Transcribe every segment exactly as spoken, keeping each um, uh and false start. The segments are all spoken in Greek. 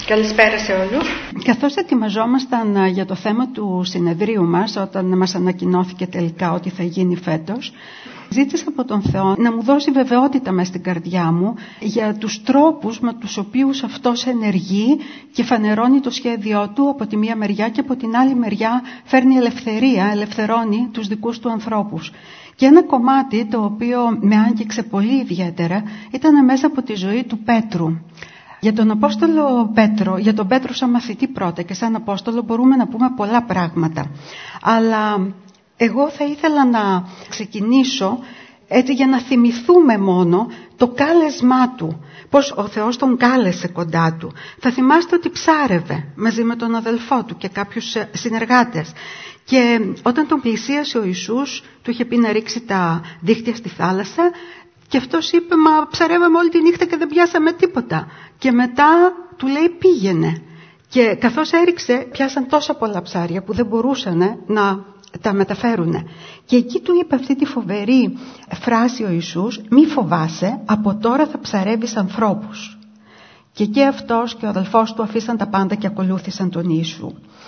Καλησπέρα σε όλους. Καθώς ετοιμαζόμασταν για το θέμα του συνεδρίου μας, όταν μας ανακοινώθηκε τελικά ότι θα γίνει φέτος, ζήτησα από τον Θεό να μου δώσει βεβαιότητα μες στην καρδιά μου για τους τρόπους με τους οποίους αυτός ενεργεί και φανερώνει το σχέδιό του από τη μία μεριά και από την άλλη μεριά φέρνει ελευθερία, ελευθερώνει τους δικούς του ανθρώπους. Και ένα κομμάτι το οποίο με άγγιξε πολύ ιδιαίτερα ήταν μέσα από τη ζωή του Πέτρου. Για τον Απόστολο Πέτρο, για τον Πέτρο σαν μαθητή πρώτα και σαν Απόστολο μπορούμε να πούμε πολλά πράγματα. Αλλά εγώ θα ήθελα να ξεκινήσω έτσι για να θυμηθούμε μόνο το κάλεσμά του. Πώς ο Θεός τον κάλεσε κοντά του. Θα θυμάστε ότι ψάρευε μαζί με τον αδελφό του και κάποιους συνεργάτες. Και όταν τον πλησίασε ο Ιησούς, του είχε πει να ρίξει τα δίχτυα στη θάλασσα. Και αυτός είπε, μα ψαρεύαμε όλη τη νύχτα και δεν πιάσαμε τίποτα. Και μετά του λέει πήγαινε. Και καθώς έριξε, πιάσαν τόσα πολλά ψάρια που δεν μπορούσαν να τα μεταφέρουν. Και εκεί του είπε αυτή τη φοβερή φράση ο Ιησούς, μη φοβάσαι, από τώρα θα ψαρεύεις ανθρώπους. Και και αυτός και ο αδελφός του αφήσαν τα πάντα και ακολούθησαν τον Ιησού.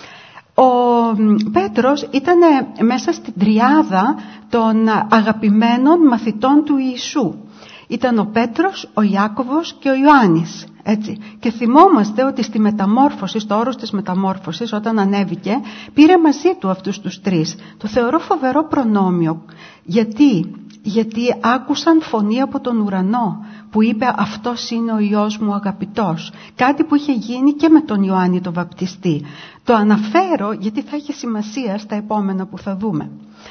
Ο Πέτρος ήταν μέσα στην τριάδα των αγαπημένων μαθητών του Ιησού. Ήταν ο Πέτρος, ο Ιάκωβος και ο Ιωάννης. Έτσι. Και θυμόμαστε ότι στη μεταμόρφωση, στο όρος της μεταμόρφωσης, όταν ανέβηκε, πήρε μαζί του αυτούς τους τρεις. Το θεωρώ φοβερό προνόμιο. Γιατί? Γιατί άκουσαν φωνή από τον ουρανό που είπε αυτός είναι ο Υιός μου αγαπητός. Κάτι που είχε γίνει και με τον Ιωάννη τον Βαπτιστή. Το αναφέρω γιατί θα έχει σημασία στα επόμενα που θα δούμε.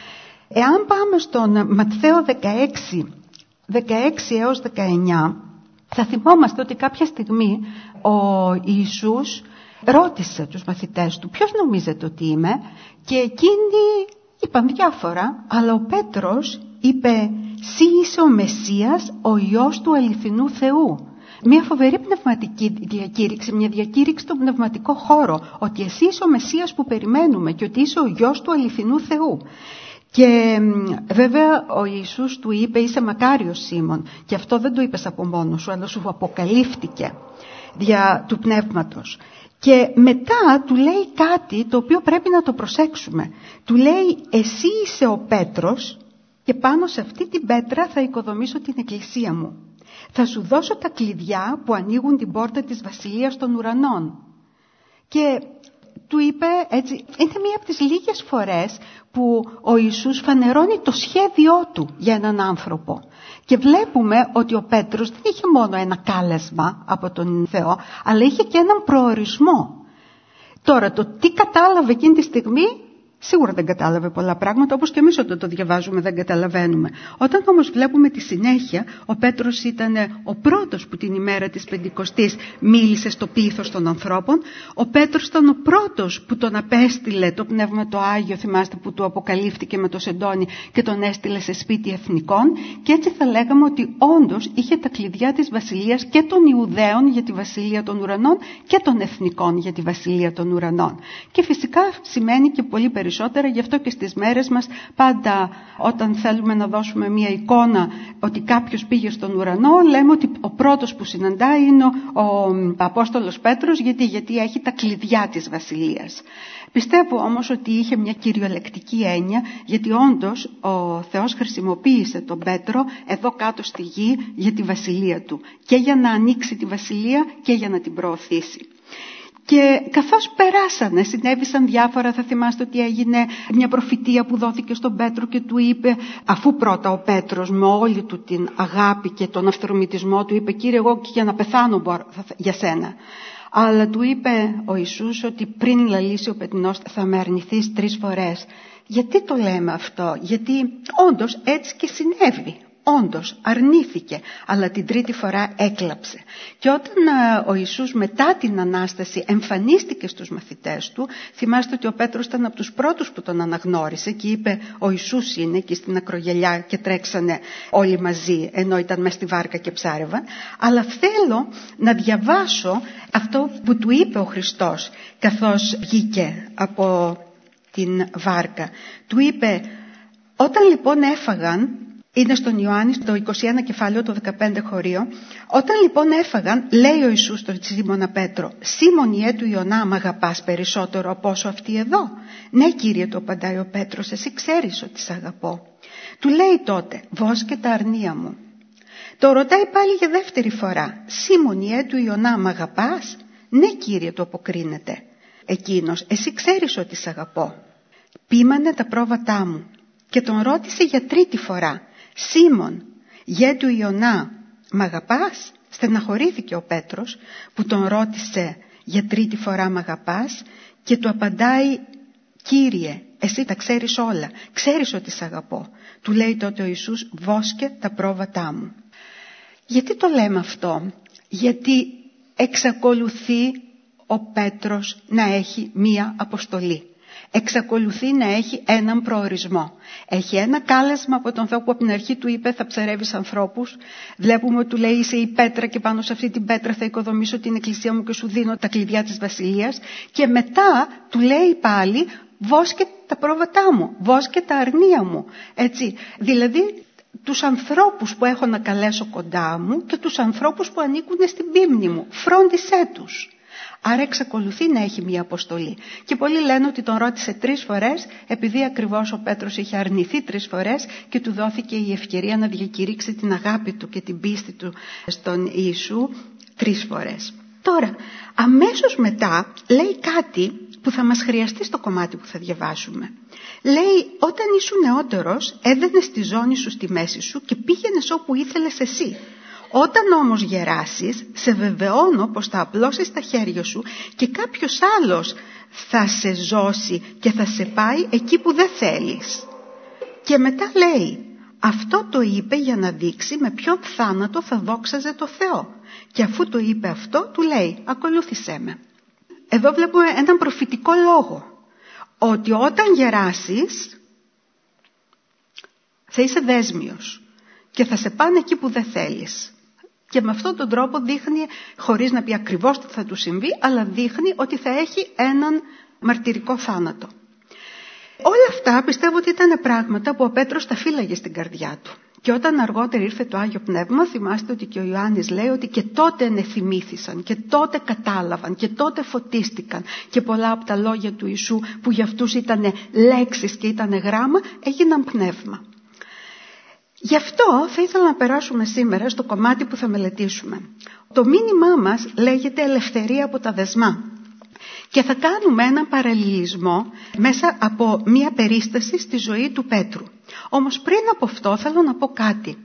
Εάν πάμε στον Ματθαίο δεκαέξι, δεκαέξι έως δεκαεννιά, θα θυμόμαστε ότι κάποια στιγμή ο Ιησούς ρώτησε τους μαθητές του ποιος νομίζετε ότι είμαι, και εκείνοι είπαν διάφορα, αλλά ο Πέτρος είπε «Συ είσαι ο Μεσσίας, ο Υιός του αληθινού Θεού». Μια φοβερή πνευματική διακήρυξη, μια διακήρυξη στον πνευματικό χώρο, ότι εσύ είσαι ο Μεσσίας που περιμένουμε και ότι είσαι ο Υιός του αληθινού Θεού. Και βέβαια ο Ιησούς του είπε είσαι μακάριος Σίμων, και αυτό δεν το είπες από μόνος σου, αλλά σου αποκαλύφθηκε δια του πνεύματος. Και μετά του λέει κάτι το οποίο πρέπει να το προσέξουμε. Του λέει εσύ είσαι ο Πέτρος και πάνω σε αυτή την πέτρα θα οικοδομήσω την εκκλησία μου. Θα σου δώσω τα κλειδιά που ανοίγουν την πόρτα της βασιλείας των ουρανών. Και του είπε έτσι, είναι μία από τις λίγες φορές που ο Ιησούς φανερώνει το σχέδιό του για έναν άνθρωπο. Και βλέπουμε ότι ο Πέτρος δεν είχε μόνο ένα κάλεσμα από τον Θεό, αλλά είχε και έναν προορισμό. Τώρα το τι κατάλαβε εκείνη τη στιγμή, σίγουρα δεν κατάλαβε πολλά πράγματα, όπως και εμείς όταν το διαβάζουμε δεν καταλαβαίνουμε. Όταν όμως βλέπουμε τη συνέχεια, ο Πέτρος ήταν ο πρώτος που την ημέρα της Πεντηκοστής μίλησε στο πλήθος των ανθρώπων. Ο Πέτρος ήταν ο πρώτος που τον απέστειλε το Πνεύμα το Άγιο, θυμάστε, που του αποκαλύφθηκε με το σεντόνι και τον έστειλε σε σπίτι εθνικών. Και έτσι θα λέγαμε ότι όντως είχε τα κλειδιά της βασιλείας και των Ιουδαίων για τη βασιλεία των ουρανών και των εθνικών για τη βασιλεία των ουρανών. Και φυσικά σημαίνει και πολύ περισσότερο. Γι' αυτό και στις μέρες μας πάντα όταν θέλουμε να δώσουμε μια εικόνα ότι κάποιος πήγε στον ουρανό, λέμε ότι ο πρώτος που συναντάει είναι ο, ο Απόστολος Πέτρος. Γιατί? Γιατί έχει τα κλειδιά της βασιλείας. Πιστεύω όμως ότι είχε μια κυριολεκτική έννοια, γιατί όντως ο Θεός χρησιμοποίησε τον Πέτρο εδώ κάτω στη γη για τη βασιλεία του. Και για να ανοίξει τη βασιλεία και για να την προωθήσει. Και καθώς περάσανε, συνέβησαν διάφορα. Θα θυμάστε ότι έγινε μια προφητεία που δόθηκε στον Πέτρο και του είπε, αφού πρώτα ο Πέτρος με όλη του την αγάπη και τον αυθορμητισμό του είπε, Κύριε, εγώ και για να πεθάνω για σένα. Αλλά του είπε ο Ιησούς ότι πριν λαλήσει ο πετεινός θα με αρνηθείς τρεις φορές. Γιατί το λέμε αυτό? Γιατί όντως έτσι και συνέβη. Όντως αρνήθηκε, αλλά την τρίτη φορά έκλαψε. Και όταν ο Ιησούς μετά την Ανάσταση εμφανίστηκε στους μαθητές του, θυμάστε ότι ο Πέτρος ήταν από τους πρώτους που τον αναγνώρισε και είπε ο Ιησούς είναι, εκεί στην ακρογιαλιά, και τρέξανε όλοι μαζί ενώ ήταν μες στη βάρκα και ψάρευαν. Αλλά θέλω να διαβάσω αυτό που του είπε ο Χριστός καθώς βγήκε από την βάρκα. Του είπε, όταν λοιπόν έφαγαν, Είναι στον Ιωάννη, στο είκοσι ένα κεφάλαιο, το δεκαπέντε χωρίο. Όταν λοιπόν έφαγαν, λέει ο Ιησούς στον Σίμωνα Πέτρο, «Σίμων ιέ του Ιωνά, μ' αγαπάς περισσότερο από όσο αυτή εδώ?» «Ναι, Κύριε», του απαντάει ο Πέτρος, «εσύ ξέρεις ότι σ' αγαπώ». Του λέει τότε, «Βόσκε τα αρνία μου». Το ρωτάει πάλι για δεύτερη φορά, «Σίμων ιέ του Ιωνά, μ' αγαπάς?» «Ναι, Κύριε», του αποκρίνεται εκείνος, «εσύ ξέρεις ότι σ' αγαπώ». Πείμανε τα πρόβατά μου και τον ρώτησε για τρίτη φορά, «Σίμων, γέ του Ιωνά, μ' αγαπάς?» Στεναχωρήθηκε ο Πέτρος που τον ρώτησε για τρίτη φορά, «Μ' αγαπάς?» Και του απαντάει, «Κύριε, εσύ τα ξέρεις όλα, ξέρεις ότι σ' αγαπώ». Του λέει τότε ο Ιησούς, «Βόσκε τα πρόβατά μου». Γιατί το λέμε αυτό? Γιατί εξακολουθεί ο Πέτρος να έχει μία αποστολή. Εξακολουθεί να έχει έναν προορισμό. Έχει ένα κάλεσμα από τον Θεό που από την αρχή του είπε, θα ψαρεύεις ανθρώπους. Βλέπουμε ότι του λέει, είσαι η πέτρα και πάνω σε αυτή την πέτρα θα οικοδομήσω την εκκλησία μου και σου δίνω τα κλειδιά της βασιλείας. Και μετά του λέει πάλι, βόσκε τα πρόβατά μου, βόσκε τα αρνία μου. Έτσι, δηλαδή τους ανθρώπους που έχω να καλέσω κοντά μου και τους ανθρώπους που ανήκουν στην πίμνη μου, φρόντισέ τους. Άρα εξακολουθεί να έχει μία αποστολή. Και πολλοί λένε ότι τον ρώτησε τρεις φορές, επειδή ακριβώς ο Πέτρος είχε αρνηθεί τρεις φορές και του δόθηκε η ευκαιρία να διακηρύξει την αγάπη του και την πίστη του στον Ιησού τρεις φορές. Τώρα, αμέσως μετά λέει κάτι που θα μας χρειαστεί στο κομμάτι που θα διαβάσουμε. Λέει, όταν ήσουν νεότερος, έδαινες τη ζώνη σου στη μέση σου και πήγαινες όπου ήθελες εσύ. Όταν όμως γεράσεις, σε βεβαιώνω πως θα απλώσεις τα χέρια σου και κάποιος άλλος θα σε ζώσει και θα σε πάει εκεί που δεν θέλεις. Και μετά λέει, αυτό το είπε για να δείξει με ποιον θάνατο θα δόξαζε το Θεό. Και αφού το είπε αυτό, του λέει, ακολούθησέ με. Εδώ βλέπουμε έναν προφητικό λόγο, ότι όταν γεράσεις θα είσαι δέσμιος και θα σε πάνε εκεί που δεν θέλεις. Και με αυτόν τον τρόπο δείχνει, χωρίς να πει ακριβώς τι θα του συμβεί, αλλά δείχνει ότι θα έχει έναν μαρτυρικό θάνατο. Όλα αυτά πιστεύω ότι ήταν πράγματα που ο Πέτρος τα φύλαγε στην καρδιά του. Και όταν αργότερα ήρθε το Άγιο Πνεύμα, θυμάστε ότι και ο Ιωάννης λέει ότι και τότε ενεθυμήθησαν και τότε κατάλαβαν και τότε φωτίστηκαν και πολλά από τα λόγια του Ιησού που για αυτούς ήταν λέξεις και ήταν γράμμα, έγιναν πνεύμα. Γι' αυτό θα ήθελα να περάσουμε σήμερα στο κομμάτι που θα μελετήσουμε. Το μήνυμά μας λέγεται ελευθερία από τα δεσμά. Και θα κάνουμε έναν παραλληλισμό μέσα από μία περίσταση στη ζωή του Πέτρου. Όμως πριν από αυτό θέλω να πω κάτι.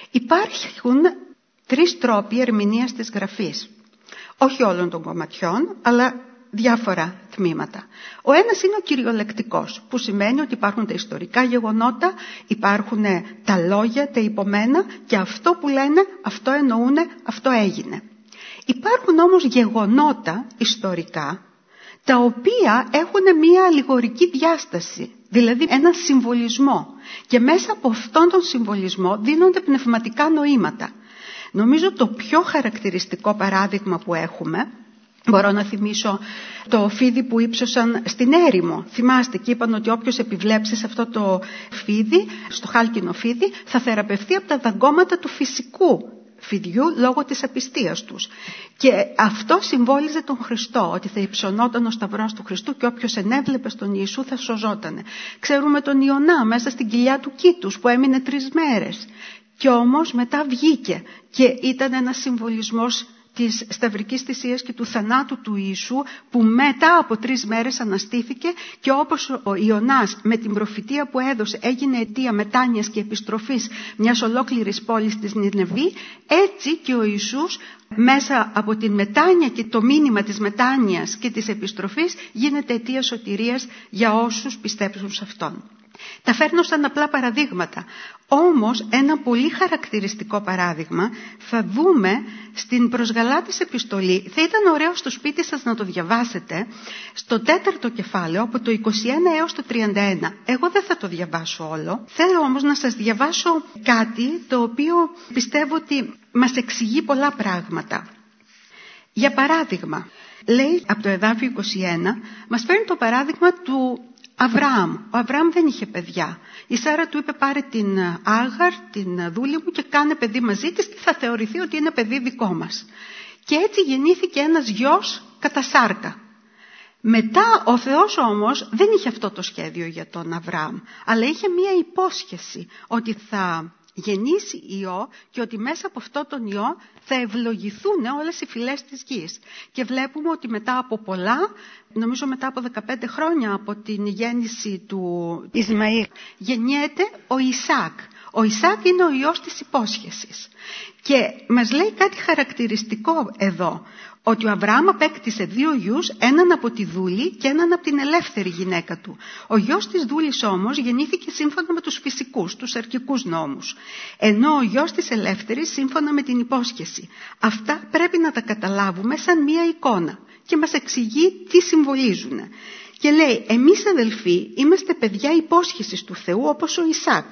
Υπάρχουν τρεις τρόποι ερμηνείας της Γραφής. Όχι όλων των κομματιών, αλλά διάφορα τμήματα. Ο ένας είναι ο κυριολεκτικός, που σημαίνει ότι υπάρχουν τα ιστορικά γεγονότα, υπάρχουν τα λόγια, τα υπομένα και αυτό που λένε, αυτό εννοούνε, αυτό έγινε. Υπάρχουν όμως γεγονότα ιστορικά, τα οποία έχουν μία αλληγορική διάσταση, δηλαδή έναν συμβολισμό. Και μέσα από αυτόν τον συμβολισμό δίνονται πνευματικά νοήματα. Νομίζω το πιο χαρακτηριστικό παράδειγμα που έχουμε, μπορώ να θυμίσω το φίδι που ύψωσαν στην έρημο. Θυμάστε και είπαν ότι όποιος επιβλέψει σε αυτό το φίδι, στο χάλκινο φίδι, θα θεραπευτεί από τα δαγκώματα του φυσικού φιδιού λόγω της απιστίας τους. Και αυτό συμβόλιζε τον Χριστό, ότι θα υψωνόταν ο σταυρός του Χριστού και όποιος ενέβλεπε στον Ιησού θα σωζότανε. Ξέρουμε τον Ιωνά μέσα στην κοιλιά του κήτους που έμεινε τρεις μέρες. Και όμως μετά βγήκε και ήταν ένας συμβολισμός της σταυρικής θυσίας και του θανάτου του Ιησού, που μετά από τρεις μέρες αναστήθηκε και όπως ο Ιωνάς με την προφητεία που έδωσε έγινε αιτία μετάνοιας και επιστροφής μιας ολόκληρης πόλης της Νινεβή, έτσι και ο Ιησούς μέσα από την μετάνοια και το μήνυμα της μετάνοιας και της επιστροφής γίνεται αιτία σωτηρίας για όσους πιστεύουν σε Αυτόν. Τα φέρνω σαν απλά παραδείγματα. Όμως ένα πολύ χαρακτηριστικό παράδειγμα θα δούμε στην προς Γαλάτης επιστολή. Θα ήταν ωραίο στο σπίτι σας να το διαβάσετε στο τέταρτο κεφάλαιο από το είκοσι ένα έως το τριάντα ένα. Εγώ δεν θα το διαβάσω όλο. Θέλω όμως να σας διαβάσω κάτι το οποίο πιστεύω ότι μας εξηγεί πολλά πράγματα. Για παράδειγμα, λέει από το εδάφιο είκοσι ένα, μας φέρνει το παράδειγμα του Αβραάμ. Ο Αβραάμ δεν είχε παιδιά. Η Σάρα του είπε πάρε την Άγαρ, την δούλη μου και κάνε παιδί μαζί της και θα θεωρηθεί ότι είναι παιδί δικό μας. Και έτσι γεννήθηκε ένας γιος κατά σάρκα. Μετά ο Θεός όμως δεν είχε αυτό το σχέδιο για τον Αβραάμ, αλλά είχε μία υπόσχεση ότι θα γεννήσει ιό και ότι μέσα από αυτό τον ιό θα ευλογηθούν όλες οι φυλές της γης. Και βλέπουμε ότι μετά από πολλά, νομίζω μετά από δεκαπέντε χρόνια από την γέννηση του Ισμαήλ, γεννιέται ο Ισάκ. Ο Ισάκ είναι ο ιός της υπόσχεσης. Και μας λέει κάτι χαρακτηριστικό εδώ, ότι ο Αβραάμ απέκτησε δύο γιους, έναν από τη δούλη και έναν από την ελεύθερη γυναίκα του. Ο γιος της δούλης όμως γεννήθηκε σύμφωνα με τους φυσικούς, τους αρκικούς νόμους, ενώ ο γιος της ελεύθερης σύμφωνα με την υπόσχεση. Αυτά πρέπει να τα καταλάβουμε σαν μία εικόνα και μας εξηγεί τι συμβολίζουν. Και λέει, εμείς αδελφοί είμαστε παιδιά υπόσχεσης του Θεού όπως ο Ισάκ.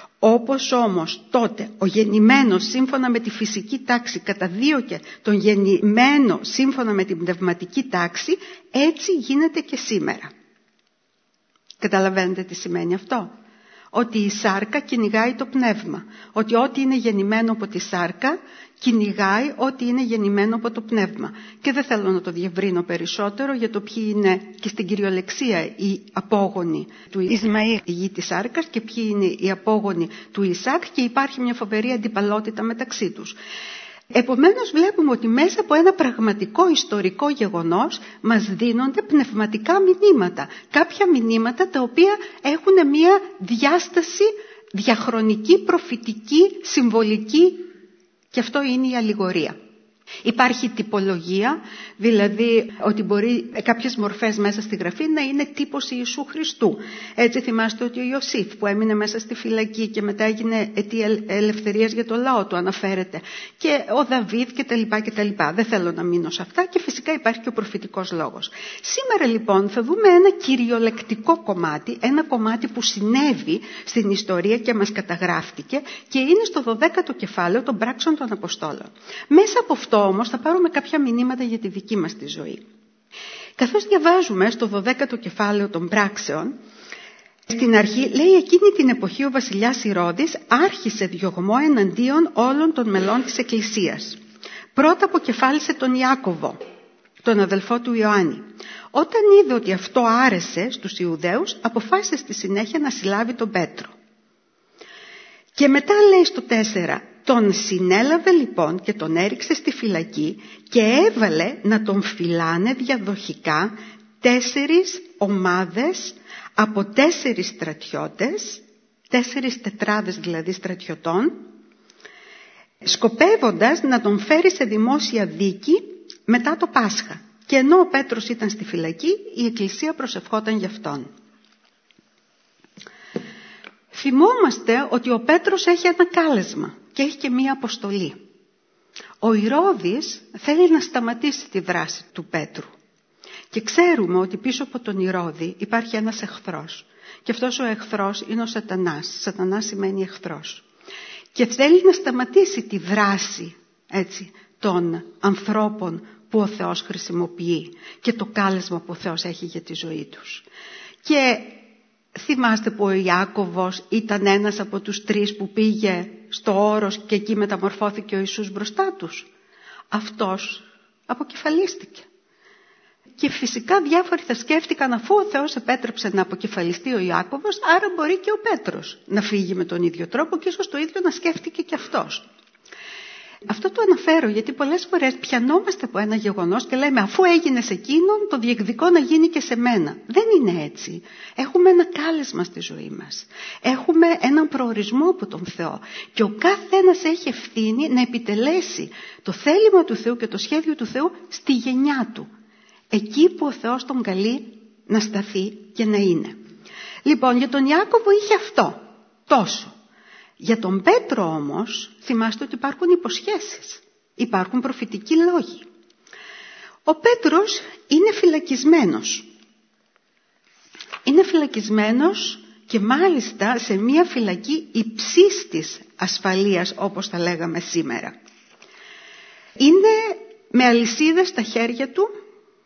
Όπως όμως τότε ο γεννημένος σύμφωνα με τη φυσική τάξη καταδίωκε τον γεννημένο σύμφωνα με την πνευματική τάξη, έτσι γίνεται και σήμερα. Καταλαβαίνετε τι σημαίνει αυτό? Ότι η σάρκα κυνηγάει το πνεύμα. Ότι ό,τι είναι γεννημένο από τη σάρκα κυνηγάει ό,τι είναι γεννημένο από το πνεύμα. Και δεν θέλω να το διευρύνω περισσότερο για το ποιοι είναι και στην κυριολεξία οι απόγονοι του Ισμαήλ, η γη της σάρκας, και ποιοι είναι οι απόγονοι του Ισάκ, και υπάρχει μια φοβερή αντιπαλότητα μεταξύ τους. Επομένως βλέπουμε ότι μέσα από ένα πραγματικό ιστορικό γεγονός μας δίνονται πνευματικά μηνύματα. Κάποια μηνύματα τα οποία έχουν μια διάσταση διαχρονική, προφητική, συμβολική, και αυτό είναι η αλληγορία. Υπάρχει τυπολογία, δηλαδή ότι μπορεί κάποιες μορφές μέσα στη Γραφή να είναι τύπος Ιησού Χριστού. Έτσι θυμάστε ότι ο Ιωσήφ που έμεινε μέσα στη φυλακή και μετά έγινε αιτία ελευθερίας για το λαό του αναφέρεται. Και ο Δαβίδ κτλ. κτλ. Δεν θέλω να μείνω σε αυτά, και φυσικά υπάρχει και ο προφητικός λόγος. Σήμερα λοιπόν θα δούμε ένα κυριολεκτικό κομμάτι, ένα κομμάτι που συνέβη στην ιστορία και μας καταγράφτηκε και είναι στο δωδέκατο κεφάλαιο των πράξεων των Αποστόλων. Μέσα από αυτό όμως θα πάρουμε κάποια μηνύματα για τη δική μας τη ζωή. Καθώς διαβάζουμε στο δωδέκατο κεφάλαιο των πράξεων, στην αρχή λέει, εκείνη την εποχή ο βασιλιάς Ηρώδης άρχισε διωγμό εναντίον όλων των μελών της Εκκλησίας. Πρώτα αποκεφάλισε τον Ιάκωβο, τον αδελφό του Ιωάννη. Όταν είδε ότι αυτό άρεσε στους Ιουδαίους, αποφάσισε στη συνέχεια να συλλάβει τον Πέτρο. Και μετά λέει στο τέσσερα, τον συνέλαβε λοιπόν και τον έριξε στη φυλακή και έβαλε να τον φυλάνε διαδοχικά τέσσερις ομάδες από τέσσερις στρατιώτες, τέσσερις τετράδες δηλαδή στρατιωτών, σκοπεύοντας να τον φέρει σε δημόσια δίκη μετά το Πάσχα. Και ενώ ο Πέτρος ήταν στη φυλακή, η Εκκλησία προσευχόταν γι' αυτόν. Θυμόμαστε ότι ο Πέτρος έχει ένα κάλεσμα και έχει και μία αποστολή. Ο Ηρώδης θέλει να σταματήσει τη δράση του Πέτρου. Και ξέρουμε ότι πίσω από τον Ηρώδη υπάρχει ένας εχθρός. Και αυτός ο εχθρός είναι ο Σατανάς. Σατανάς σημαίνει εχθρός. Και θέλει να σταματήσει τη δράση, έτσι, των ανθρώπων που ο Θεός χρησιμοποιεί και το κάλεσμα που ο Θεός έχει για τη ζωή τους. Και θυμάστε που ο Ιάκωβος ήταν ένας από τους τρεις που πήγε στο όρος και εκεί μεταμορφώθηκε ο Ιησούς μπροστά τους. Αυτός αποκεφαλίστηκε. Και φυσικά διάφοροι θα σκέφτηκαν, αφού ο Θεός επέτρεψε να αποκεφαλιστεί ο Ιάκωβος, άρα μπορεί και ο Πέτρος να φύγει με τον ίδιο τρόπο και ίσως το ίδιο να σκέφτηκε και αυτός. Αυτό το αναφέρω γιατί πολλές φορές πιανόμαστε από ένα γεγονός και λέμε, αφού έγινε σε εκείνον, το διεκδικώ να γίνει και σε μένα. Δεν είναι έτσι. Έχουμε ένα κάλεσμα στη ζωή μας. Έχουμε έναν προορισμό από τον Θεό. Και ο καθένας έχει ευθύνη να επιτελέσει το θέλημα του Θεού και το σχέδιο του Θεού στη γενιά του. Εκεί που ο Θεός τον καλεί να σταθεί και να είναι. Λοιπόν, για τον Ιάκωβο είχε αυτό. Τόσο. Για τον Πέτρο όμως, θυμάστε ότι υπάρχουν υποσχέσεις. Υπάρχουν προφητικοί λόγοι. Ο Πέτρος είναι φυλακισμένος. Είναι φυλακισμένος και μάλιστα σε μια φυλακή υψίστης ασφαλείας, όπως τα λέγαμε σήμερα. Είναι με αλυσίδες στα χέρια του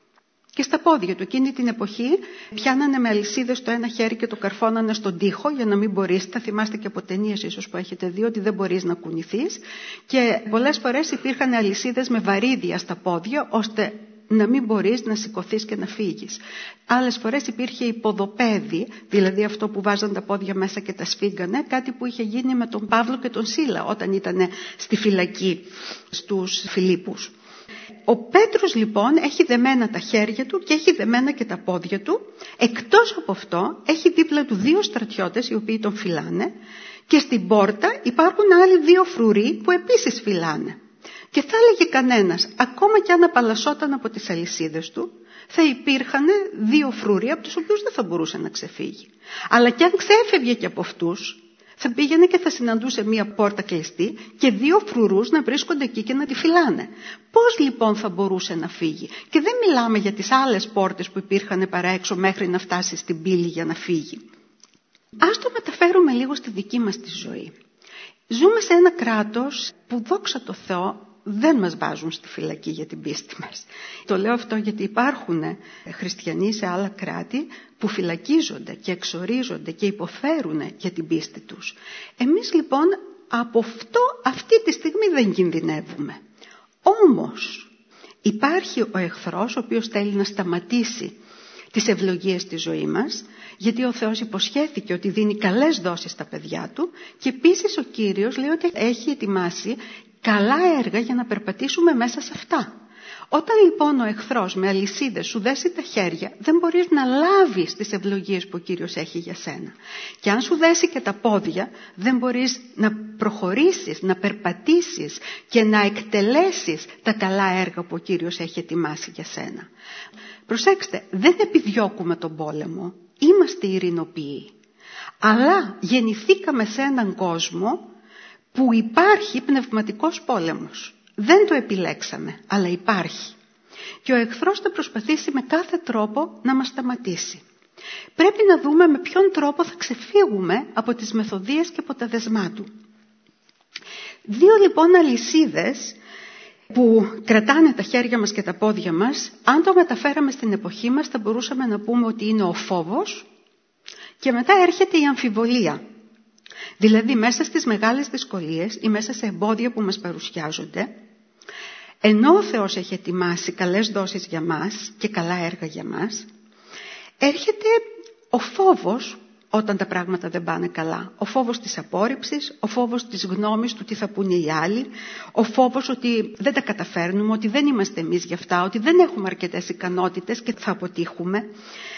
και στα πόδια του. Εκείνη την εποχή πιάνανε με αλυσίδες το ένα χέρι και το καρφώνανε στον τοίχο για να μην μπορείς. Θα θυμάστε και από ταινίες ίσως που έχετε δει ότι δεν μπορείς να κουνηθείς. Και πολλές φορές υπήρχαν αλυσίδες με βαρύδια στα πόδια ώστε να μην μπορείς να σηκωθείς και να φύγεις. Άλλες φορές υπήρχε υποδοπέδι, δηλαδή αυτό που βάζαν τα πόδια μέσα και τα σφίγγανε, κάτι που είχε γίνει με τον Παύλο και τον Σίλα όταν ήταν στη φυλακή στους Φιλίππους. Ο Πέτρος λοιπόν έχει δεμένα τα χέρια του και έχει δεμένα και τα πόδια του. Εκτός από αυτό έχει δίπλα του δύο στρατιώτες οι οποίοι τον φυλάνε και στην πόρτα υπάρχουν άλλοι δύο φρουροί που επίσης φυλάνε. Και θα έλεγε κανένας, ακόμα και αν απαλλασσόταν από τις αλυσίδες του, θα υπήρχαν δύο φρουροί από τους οποίους δεν θα μπορούσε να ξεφύγει. Αλλά και αν ξέφευγε και από αυτούς, θα πήγαινε και θα συναντούσε μία πόρτα κλειστή και δύο φρουρούς να βρίσκονται εκεί και να τη φυλάνε. Πώς λοιπόν θα μπορούσε να φύγει? Και δεν μιλάμε για τις άλλες πόρτες που υπήρχαν παρά έξω μέχρι να φτάσει στην πύλη για να φύγει. Ας το μεταφέρουμε λίγο στη δική μας τη ζωή. Ζούμε σε ένα κράτος που, δόξα τω Θεώ, δεν μας βάζουν στη φυλακή για την πίστη μας. Το λέω αυτό γιατί υπάρχουν χριστιανοί σε άλλα κράτη που φυλακίζονται και εξορίζονται και υποφέρουν για την πίστη τους. Εμείς λοιπόν από αυτό αυτή τη στιγμή δεν κινδυνεύουμε. Όμως υπάρχει ο εχθρός ο οποίος θέλει να σταματήσει τις ευλογίες στη ζωή μας, γιατί ο Θεός υποσχέθηκε ότι δίνει καλές δόσεις στα παιδιά του και επίσης ο Κύριος λέει ότι έχει ετοιμάσει καλά έργα για να περπατήσουμε μέσα σε αυτά. Όταν λοιπόν ο εχθρός με αλυσίδες σου δέσει τα χέρια, δεν μπορείς να λάβεις τις ευλογίες που ο Κύριος έχει για σένα. Και αν σου δέσει και τα πόδια, δεν μπορείς να προχωρήσεις, να περπατήσεις και να εκτελέσεις τα καλά έργα που ο Κύριος έχει ετοιμάσει για σένα. Προσέξτε, δεν επιδιώκουμε τον πόλεμο, είμαστε ειρηνοποιοί. Αλλά γεννηθήκαμε σε έναν κόσμο που υπάρχει πνευματικός πόλεμος. Δεν το επιλέξαμε, αλλά υπάρχει. Και ο εχθρός θα προσπαθήσει με κάθε τρόπο να μας σταματήσει. Πρέπει να δούμε με ποιον τρόπο θα ξεφύγουμε από τις μεθοδίες και από τα δεσμά του. Δύο λοιπόν αλυσίδες που κρατάνε τα χέρια μας και τα πόδια μας, αν το μεταφέραμε στην εποχή μας θα μπορούσαμε να πούμε ότι είναι ο φόβος και μετά έρχεται η αμφιβολία. Δηλαδή μέσα στις μεγάλες δυσκολίες ή μέσα σε εμπόδια που μας παρουσιάζονται, ενώ ο Θεός έχει ετοιμάσει καλές δόσεις για μας και καλά έργα για μας, έρχεται ο φόβος όταν τα πράγματα δεν πάνε καλά. Ο φόβος της απόρριψης, ο φόβος της γνώμης του τι θα πούνε οι άλλοι, ο φόβος ότι δεν τα καταφέρνουμε, ότι δεν είμαστε εμείς γι' αυτά, ότι δεν έχουμε αρκετές ικανότητες και θα αποτύχουμε,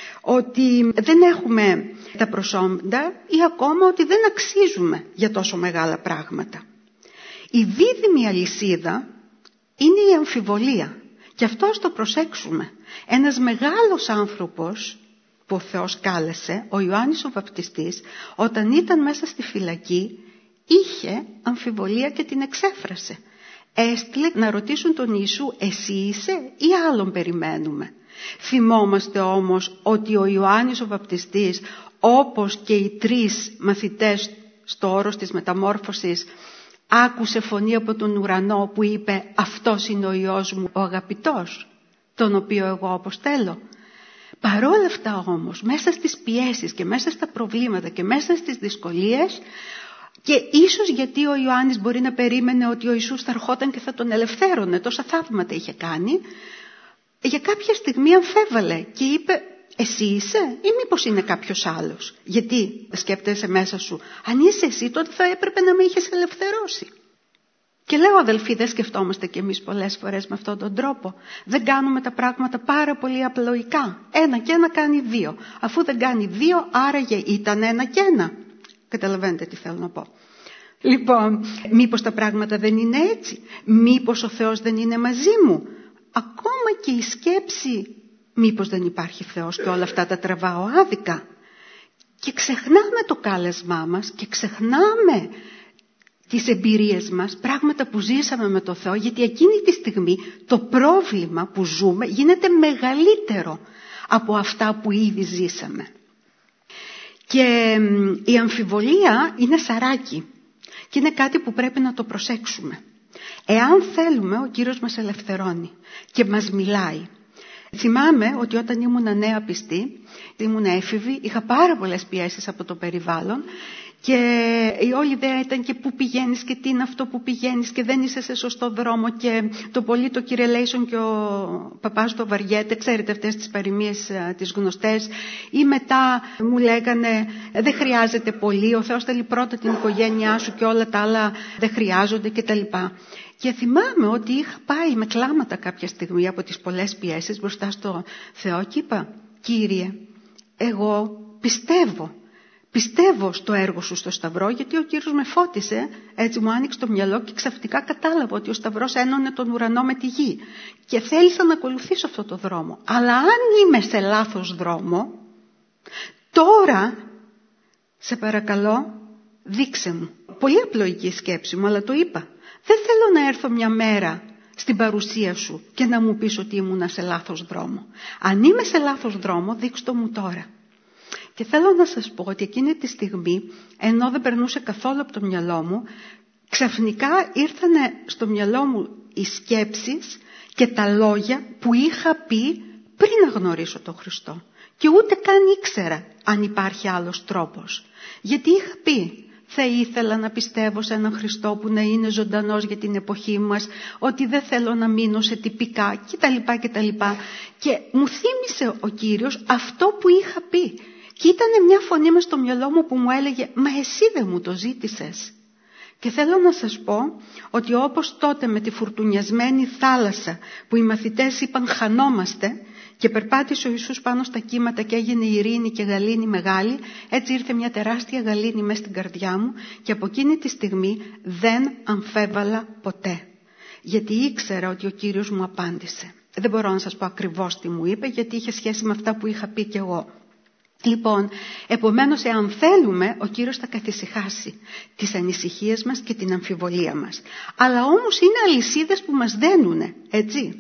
ότι δεν έχουμε τα προσόντα ή ακόμα ότι δεν αξίζουμε για τόσο μεγάλα πράγματα. Η δίδυμη αλυσίδα είναι η αμφιβολία και αυτό ας το προσέξουμε. Ένας μεγάλος άνθρωπος που ο Θεός κάλεσε, ο Ιωάννης ο Βαπτιστής, όταν ήταν μέσα στη φυλακή είχε αμφιβολία και την εξέφρασε. Έστειλε να ρωτήσουν τον Ιησού, εσύ είσαι ή άλλον περιμένουμε? Θυμόμαστε όμως ότι ο Ιωάννης ο Βαπτιστής, όπως και οι τρεις μαθητές στο όρος της μεταμόρφωσης, άκουσε φωνή από τον ουρανό που είπε «Αυτός είναι ο Υιός μου ο αγαπητός, τον οποίο εγώ αποστέλω». Παρόλα αυτά όμως, μέσα στις πιέσεις και μέσα στα προβλήματα και μέσα στις δυσκολίες, και ίσως γιατί ο Ιωάννης μπορεί να περίμενε ότι ο Ιησούς θα ερχόταν και θα τον ελευθέρωνε, τόσα θαύματα είχε κάνει, για κάποια στιγμή αμφέβαλε και είπε «Εσύ είσαι ή μήπως είναι κάποιος άλλος?» Γιατί σκέπτεσαι μέσα σου, αν είσαι εσύ τότε θα έπρεπε να με είχες ελευθερώσει. Και λέω αδελφοί, δεν σκεφτόμαστε κι εμείς πολλές φορές με αυτόν τον τρόπο? Δεν κάνουμε τα πράγματα πάρα πολύ απλοϊκά. Ένα και ένα κάνει δύο. Αφού δεν κάνει δύο, άραγε ήταν ένα και ένα. Καταλαβαίνετε τι θέλω να πω. Λοιπόν, μήπως τα πράγματα δεν είναι έτσι? Μήπως ο Θεός δεν είναι μαζί μου? Ακόμα και η σκέψη μήπως δεν υπάρχει Θεός και όλα αυτά τα τραβάω άδικα. Και ξεχνάμε το κάλεσμά μας και ξεχνάμε τις εμπειρίες μας, πράγματα που ζήσαμε με το Θεό, γιατί εκείνη τη στιγμή το πρόβλημα που ζούμε γίνεται μεγαλύτερο από αυτά που ήδη ζήσαμε. Και η αμφιβολία είναι σαράκι και είναι κάτι που πρέπει να το προσέξουμε. Εάν θέλουμε, ο Κύριος μας ελευθερώνει και μας μιλάει. Θυμάμαι ότι όταν ήμουν νέα πιστή, ήμουν έφηβη, είχα πάρα πολλές πιέσεις από το περιβάλλον και η όλη ιδέα ήταν και πού πηγαίνεις και τι είναι αυτό που πηγαίνεις και δεν είσαι σε σωστό δρόμο και το πολύ το κυρελέισον και ο παπάς το βαριέται, ξέρετε αυτές τις παροιμίες τις γνωστές, ή μετά μου λέγανε δεν χρειάζεται πολύ, ο Θεός θέλει πρώτα την οικογένειά σου και όλα τα άλλα δεν χρειάζονται κτλ. Και θυμάμαι ότι είχα πάει με κλάματα κάποια στιγμή από τις πολλές πιέσεις μπροστά στο Θεό και είπα, Κύριε, εγώ πιστεύω, πιστεύω στο έργο σου στο Σταυρό, γιατί ο Κύριος με φώτισε, έτσι μου άνοιξε το μυαλό και ξαφνικά κατάλαβα ότι ο Σταυρός ένωνε τον ουρανό με τη γη και θέλησα να ακολουθήσω αυτό το δρόμο. Αλλά αν είμαι σε λάθος δρόμο, τώρα, σε παρακαλώ, δείξε μου. Πολύ απλοϊκή σκέψη μου, αλλά το είπα. Δεν θέλω να έρθω μια μέρα στην παρουσία σου και να μου πεις ότι ήμουνα σε λάθος δρόμο. Αν είμαι σε λάθος δρόμο, δείξτε μου τώρα. Και θέλω να σας πω ότι εκείνη τη στιγμή, ενώ δεν περνούσε καθόλου από το μυαλό μου, ξαφνικά ήρθανε στο μυαλό μου οι σκέψεις και τα λόγια που είχα πει πριν να γνωρίσω τον Χριστό. Και ούτε καν ήξερα αν υπάρχει άλλος τρόπος. Γιατί είχα πει, θα ήθελα να πιστεύω σε έναν Χριστό που να είναι ζωντανός για την εποχή μας, ότι δεν θέλω να μείνω σε τυπικά κτλ. κτλ. Και μου θύμισε ο Κύριος αυτό που είχα πει. Και ήταν μια φωνή μες στο μυαλό μου που μου έλεγε, μα εσύ δεν μου το ζήτησες. Και θέλω να σας πω ότι όπως τότε με τη φουρτουνιασμένη θάλασσα που οι μαθητές είπαν χανόμαστε και περπάτησε ο Ιησούς πάνω στα κύματα και έγινε ειρήνη και γαλήνη μεγάλη, έτσι ήρθε μια τεράστια γαλήνη μέσα στην καρδιά μου και από εκείνη τη στιγμή δεν αμφέβαλα ποτέ. Γιατί ήξερα ότι ο Κύριος μου απάντησε. Δεν μπορώ να σας πω ακριβώς τι μου είπε, γιατί είχε σχέση με αυτά που είχα πει κι εγώ. Λοιπόν, επομένως, εάν θέλουμε, ο Κύριος θα καθησυχάσει τις ανησυχίες μας και την αμφιβολία μας. Αλλά όμως είναι αλυσίδες που μας δένουνε, έτσι.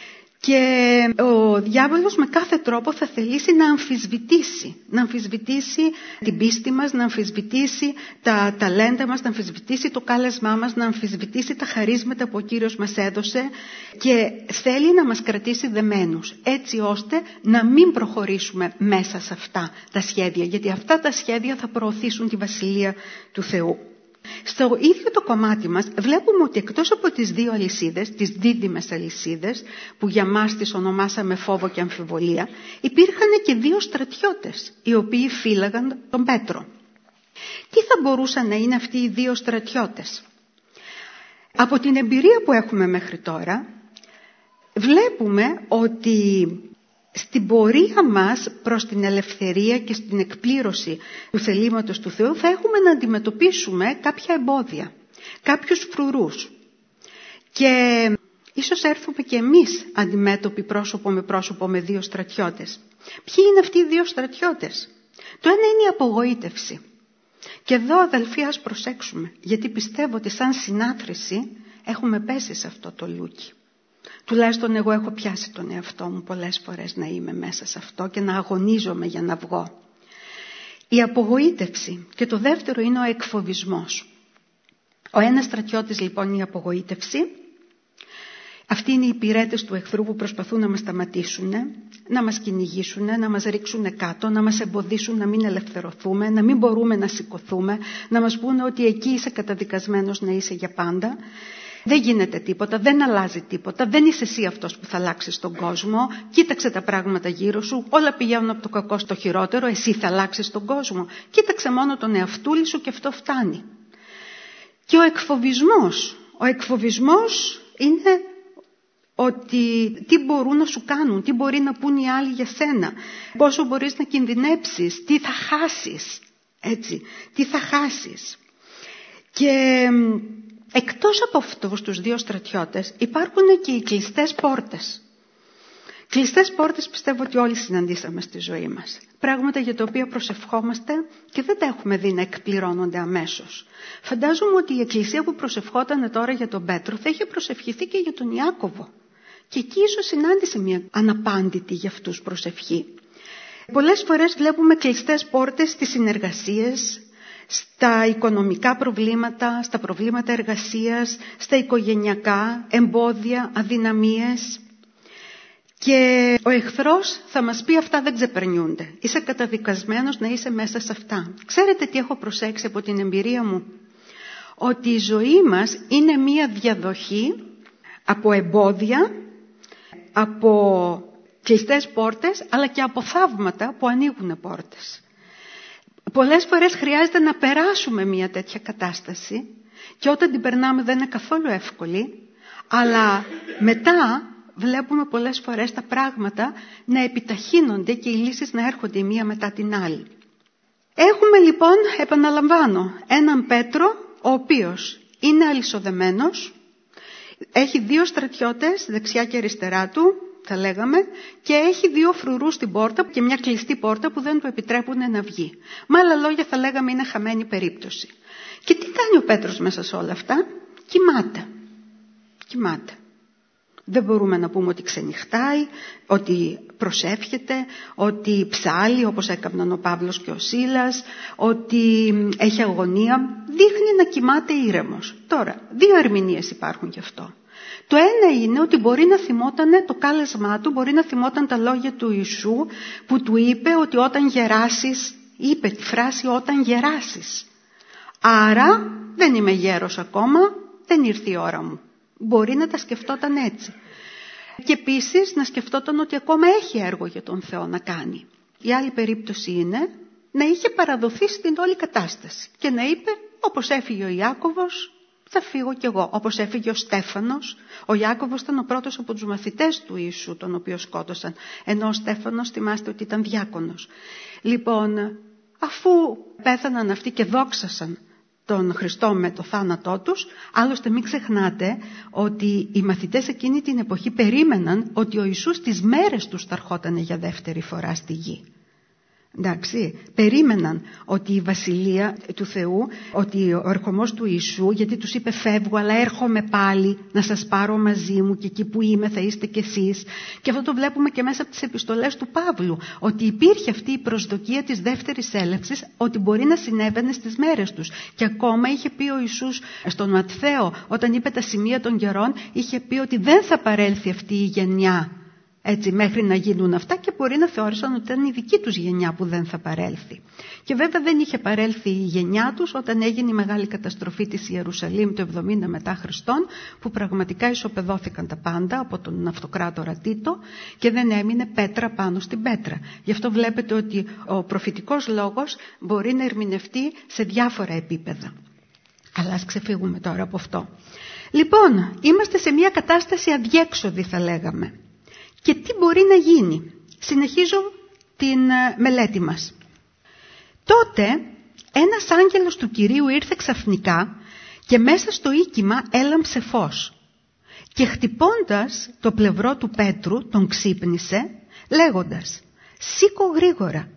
Και ο διάβολος με κάθε τρόπο θα θελήσει να αμφισβητήσει, να αμφισβητήσει την πίστη μας, να αμφισβητήσει τα ταλέντα μας, να αμφισβητήσει το κάλεσμά μας, να αμφισβητήσει τα χαρίσματα που ο Κύριος μας έδωσε και θέλει να μας κρατήσει δεμένους, έτσι ώστε να μην προχωρήσουμε μέσα σε αυτά τα σχέδια, γιατί αυτά τα σχέδια θα προωθήσουν τη Βασιλεία του Θεού. Στο ίδιο το κομμάτι μας βλέπουμε ότι εκτός από τις δύο αλυσίδες, τις δίδυμες αλυσίδες που για μας τις ονομάσαμε φόβο και αμφιβολία, υπήρχαν και δύο στρατιώτες οι οποίοι φύλαγαν τον Πέτρο. Τι θα μπορούσαν να είναι αυτοί οι δύο στρατιώτες? Από την εμπειρία που έχουμε μέχρι τώρα βλέπουμε ότι στην πορεία μας προς την ελευθερία και στην εκπλήρωση του θελήματος του Θεού θα έχουμε να αντιμετωπίσουμε κάποια εμπόδια, κάποιους φρουρούς. Και ίσως έρθουμε και εμείς αντιμέτωποι πρόσωπο με πρόσωπο με δύο στρατιώτες. Ποιοι είναι αυτοί οι δύο στρατιώτες? Το ένα είναι η απογοήτευση. Και εδώ, αδελφοί, ας προσέξουμε, γιατί πιστεύω ότι σαν συνάθρηση έχουμε πέσει σε αυτό το λούκι. Τουλάχιστον εγώ έχω πιάσει τον εαυτό μου πολλές φορές να είμαι μέσα σε αυτό και να αγωνίζομαι για να βγω. Η απογοήτευση και το δεύτερο είναι ο εκφοβισμός. Ο ένας στρατιώτης λοιπόν είναι η απογοήτευση. Αυτοί είναι οι υπηρέτες του εχθρού που προσπαθούν να μας σταματήσουν, να μας κυνηγήσουν, να μας ρίξουν κάτω, να μας εμποδίσουν να μην ελευθερωθούμε, να μην μπορούμε να σηκωθούμε, να μας πούνε ότι εκεί είσαι καταδικασμένος να είσαι για πάντα. Δεν γίνεται τίποτα, δεν αλλάζει τίποτα, δεν είσαι εσύ αυτός που θα αλλάξεις τον κόσμο. Κοίταξε τα πράγματα γύρω σου, όλα πηγαίνουν από το κακό στο χειρότερο, εσύ θα αλλάξεις τον κόσμο. Κοίταξε μόνο τον εαυτούλη σου και αυτό φτάνει. Και ο εκφοβισμός. Ο εκφοβισμός είναι ότι τι μπορούν να σου κάνουν, τι μπορεί να πούν οι άλλοι για σένα, πόσο μπορείς να κινδυνέψεις, τι θα χάσεις, έτσι, τι θα χάσεις. Και εκτός από αυτούς τους δύο στρατιώτες υπάρχουν και οι κλειστές πόρτες. Κλειστές πόρτες πιστεύω ότι όλοι συναντήσαμε στη ζωή μας. Πράγματα για τα οποία προσευχόμαστε και δεν τα έχουμε δει να εκπληρώνονται αμέσως. Φαντάζομαι ότι η εκκλησία που προσευχόταν τώρα για τον Πέτρο θα είχε προσευχηθεί και για τον Ιάκωβο. Και εκεί ίσως συνάντησε μια αναπάντητη για αυτούς προσευχή. Πολλές φορές βλέπουμε κλειστές πόρτες στις συνεργασίες, στα οικονομικά προβλήματα, στα προβλήματα εργασίας, στα οικογενειακά, εμπόδια, αδυναμίες. Και ο εχθρός θα μας πει αυτά δεν ξεπερνιούνται. Είσαι καταδικασμένος να είσαι μέσα σε αυτά. Ξέρετε τι έχω προσέξει από την εμπειρία μου? Ότι η ζωή μας είναι μία διαδοχή από εμπόδια, από κλειστές πόρτες, αλλά και από θαύματα που ανοίγουν πόρτες. Πολλές φορές χρειάζεται να περάσουμε μία τέτοια κατάσταση και όταν την περνάμε δεν είναι καθόλου εύκολη, αλλά μετά βλέπουμε πολλές φορές τα πράγματα να επιταχύνονται και οι λύσεις να έρχονται η μία μετά την άλλη. Έχουμε λοιπόν, επαναλαμβάνω, έναν Πέτρο ο οποίος είναι αλυσοδεμένος, έχει δύο στρατιώτες δεξιά και αριστερά του, θα λέγαμε, και έχει δύο φρουρούς στην πόρτα και μια κλειστή πόρτα που δεν του επιτρέπουν να βγει. Με άλλα λόγια θα λέγαμε είναι χαμένη περίπτωση. Και τι κάνει ο Πέτρος μέσα σε όλα αυτά? Κοιμάται. Κοιμάται. Δεν μπορούμε να πούμε ότι ξενυχτάει, ότι προσεύχεται, ότι ψάλλει όπως έκαναν ο Παύλος και ο Σίλας, ότι έχει αγωνία. Δείχνει να κοιμάται ήρεμος. Τώρα, δύο ερμηνείες υπάρχουν γι' αυτό. Το ένα είναι ότι μπορεί να θυμόταν το κάλεσμά του, μπορεί να θυμόταν τα λόγια του Ιησού που του είπε ότι όταν γεράσεις, είπε τη φράση όταν γεράσεις. Άρα δεν είμαι γέρος ακόμα, δεν ήρθε η ώρα μου. Μπορεί να τα σκεφτόταν έτσι. Και επίσης να σκεφτόταν ότι ακόμα έχει έργο για τον Θεό να κάνει. Η άλλη περίπτωση είναι να είχε παραδοθεί στην όλη κατάσταση και να είπε όπως έφυγε ο Ιάκωβος θα φύγω κι εγώ. Όπως έφυγε ο Στέφανος. Ο Ιάκωβος ήταν ο πρώτος από τους μαθητές του Ιησού τον οποίο σκότωσαν. Ενώ ο Στέφανος θυμάστε ότι ήταν διάκονος. Λοιπόν, αφού πέθαναν αυτοί και δόξασαν τον Χριστό με το θάνατό τους, άλλωστε μην ξεχνάτε ότι οι μαθητές εκείνη την εποχή περίμεναν ότι ο Ιησούς τις μέρες τους θα ερχόταν για δεύτερη φορά στη γη. Εντάξει, περίμεναν ότι η βασιλεία του Θεού, ότι ο ερχομός του Ιησού, γιατί τους είπε φεύγω αλλά έρχομαι πάλι να σας πάρω μαζί μου και εκεί που είμαι θα είστε κι εσείς. Και αυτό το βλέπουμε και μέσα από τις επιστολές του Παύλου, ότι υπήρχε αυτή η προσδοκία της δεύτερης έλευσης, ότι μπορεί να συνέβαινε στις μέρες τους. Και ακόμα είχε πει ο Ιησούς στον Ματθαίο, όταν είπε τα σημεία των καιρών, είχε πει ότι δεν θα παρέλθει αυτή η γενιά. Έτσι, μέχρι να γίνουν αυτά και μπορεί να θεώρησαν ότι ήταν η δική τους γενιά που δεν θα παρέλθει. Και βέβαια δεν είχε παρέλθει η γενιά τους όταν έγινε η μεγάλη καταστροφή της Ιερουσαλήμ το εβδομήντα μετά Χριστόν, που πραγματικά ισοπεδώθηκαν τα πάντα από τον αυτοκράτορα Τίτο και δεν έμεινε πέτρα πάνω στην πέτρα. Γι' αυτό βλέπετε ότι ο προφητικός λόγος μπορεί να ερμηνευτεί σε διάφορα επίπεδα. Αλλά ας ξεφύγουμε τώρα από αυτό. Λοιπόν, είμαστε σε μια κατάσταση αδιέξοδη θα λέγαμε. Και τι μπορεί να γίνει? Συνεχίζω την μελέτη μας. Τότε ένας άγγελος του Κυρίου ήρθε ξαφνικά και μέσα στο οίκημα έλαμψε φως. Και χτυπώντας το πλευρό του Πέτρου τον ξύπνησε λέγοντας «Σήκω γρήγορα».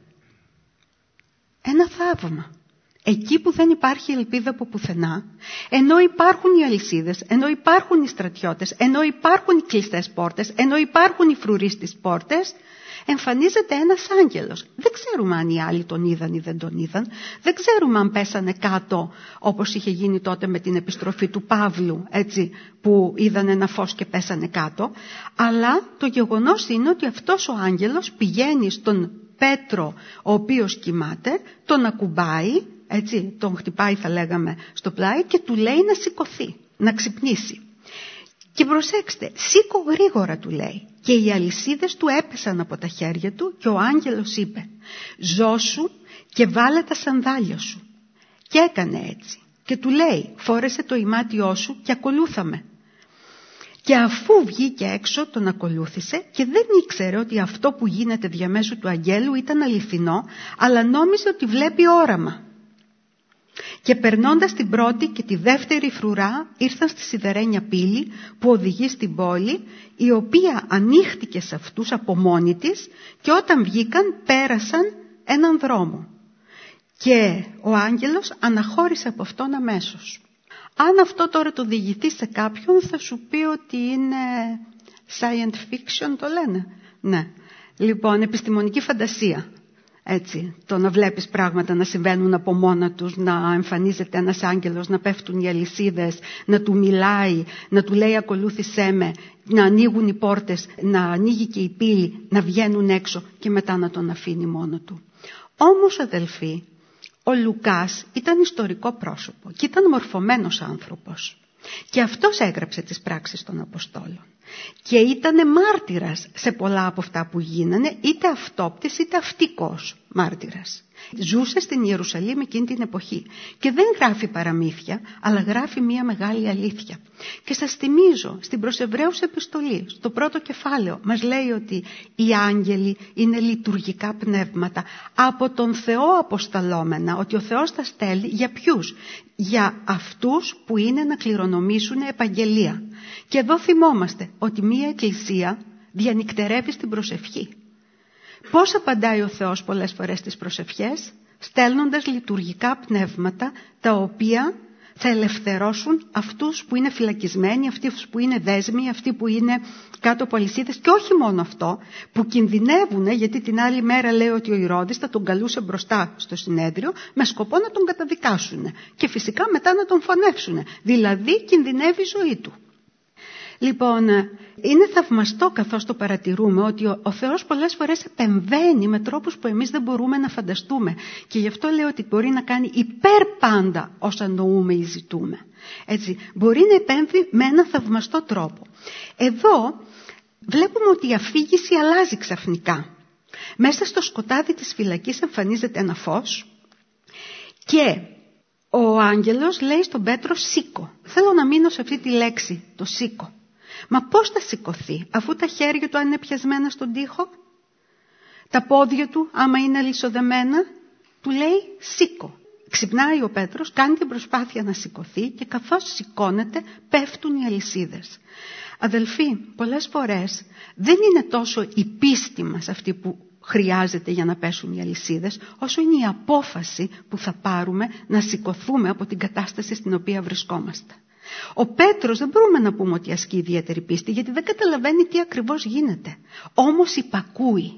Ένα θαύμα. Εκεί που δεν υπάρχει ελπίδα από πουθενά, ενώ υπάρχουν οι αλυσίδες, ενώ υπάρχουν οι στρατιώτες, ενώ υπάρχουν οι κλειστές πόρτες, ενώ υπάρχουν οι φρουροί στις πόρτες, εμφανίζεται ένας άγγελος. Δεν ξέρουμε αν οι άλλοι τον είδαν ή δεν τον είδαν. Δεν ξέρουμε αν πέσανε κάτω όπως είχε γίνει τότε με την επιστροφή του Παύλου, έτσι, που είδαν ένα φως και πέσανε κάτω. Αλλά το γεγονός είναι ότι αυτός ο άγγελος πηγαίνει στον Πέτρο ο οποίος κοιμάται, τον ακουμπάει, έτσι, τον χτυπάει θα λέγαμε στο πλάι και του λέει να σηκωθεί, να ξυπνήσει. Και προσέξτε, σήκω γρήγορα του λέει. Και οι αλυσίδες του έπεσαν από τα χέρια του και ο άγγελος είπε «Ζώσου και βάλε τα σανδάλια σου». Και έκανε έτσι. Και του λέει «Φόρεσε το ημάτιό σου και ακολούθαμε». Και αφού βγήκε έξω τον ακολούθησε και δεν ήξερε ότι αυτό που γίνεται διαμέσου του αγγέλου ήταν αληθινό, αλλά νόμιζε ότι βλέπει όραμα. Και περνώντας την πρώτη και τη δεύτερη φρουρά ήρθαν στη σιδερένια πύλη που οδηγεί στην πόλη, η οποία ανοίχτηκε σε αυτούς από μόνη της και όταν βγήκαν πέρασαν έναν δρόμο. Και ο άγγελος αναχώρησε από αυτόν αμέσως. Αν αυτό τώρα το διηγηθεί σε κάποιον θα σου πει ότι είναι science fiction, το λένε. Ναι. Λοιπόν, επιστημονική φαντασία. Έτσι, το να βλέπεις πράγματα να συμβαίνουν από μόνα τους, να εμφανίζεται ένας άγγελος, να πέφτουν οι αλυσίδες, να του μιλάει, να του λέει ακολούθησέ με, να ανοίγουν οι πόρτες, να ανοίγει και η πύλη, να βγαίνουν έξω και μετά να τον αφήνει μόνο του. Όμως, αδελφοί, ο Λουκάς ήταν ιστορικό πρόσωπο και ήταν μορφωμένος άνθρωπος. Και αυτός έγραψε τις πράξεις των Αποστόλων. Και ήταν μάρτυρας σε πολλά από αυτά που γίνανε, είτε αυτόπτης είτε αυτικός μάρτυρας. Ζούσε στην Ιερουσαλήμ εκείνη την εποχή και δεν γράφει παραμύθια, αλλά γράφει μια μεγάλη αλήθεια. Και σας θυμίζω, στην προς Εβραίους επιστολή, στο πρώτο κεφάλαιο, μας λέει ότι οι άγγελοι είναι λειτουργικά πνεύματα, από τον Θεό αποσταλόμενα, ότι ο Θεός τα στέλνει για ποιους? Για αυτούς που είναι να κληρονομήσουν επαγγελία. Και εδώ θυμόμαστε ότι μια εκκλησία διανυκτερεύει στην προσευχή. Πώς απαντάει ο Θεός πολλές φορές στις προσευχές? Στέλνοντας λειτουργικά πνεύματα τα οποία θα ελευθερώσουν αυτούς που είναι φυλακισμένοι, αυτούς που είναι δέσμοι, αυτοί που είναι κάτω από αλυσίδες, και όχι μόνο αυτό, που κινδυνεύουν, γιατί την άλλη μέρα λέει ότι ο Ηρώδης θα τον καλούσε μπροστά στο συνέδριο με σκοπό να τον καταδικάσουν και φυσικά μετά να τον φωνεύσουν. Δηλαδή κινδυνεύει η ζωή του. Λοιπόν, είναι θαυμαστό καθώς το παρατηρούμε ότι ο, ο Θεός πολλές φορές επεμβαίνει με τρόπους που εμείς δεν μπορούμε να φανταστούμε. Και γι' αυτό λέω ότι μπορεί να κάνει υπέρ πάντα όσα νοούμε ή ζητούμε. Έτσι, μπορεί να επέμβει με έναν θαυμαστό τρόπο. Εδώ βλέπουμε ότι η αφήγηση αλλάζει ξαφνικά. Μέσα στο σκοτάδι της φυλακής εμφανίζεται ένα φως και ο άγγελος λέει στον Πέτρο σήκω. Θέλω να μείνω σε αυτή τη λέξη, το σήκω. Μα πώς θα σηκωθεί, αφού τα χέρια του αν είναι πιασμένα στον τοίχο, τα πόδια του άμα είναι αλυσοδεμένα? Του λέει σήκω. Ξυπνάει ο Πέτρος, κάνει την προσπάθεια να σηκωθεί και καθώς σηκώνεται πέφτουν οι αλυσίδες. Αδελφοί, πολλές φορές δεν είναι τόσο η πίστη μας αυτή που χρειάζεται για να πέσουν οι αλυσίδες, όσο είναι η απόφαση που θα πάρουμε να σηκωθούμε από την κατάσταση στην οποία βρισκόμαστε. Ο Πέτρος δεν μπορούμε να πούμε ότι ασκεί ιδιαίτερη πίστη, γιατί δεν καταλαβαίνει τι ακριβώς γίνεται. Όμως υπακούει.